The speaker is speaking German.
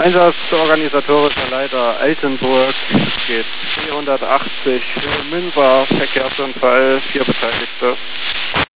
Einsatzorganisatorischer Leiter Altenburg. Es geht 480 Münster, Verkehrsunfall, 4 Beteiligte.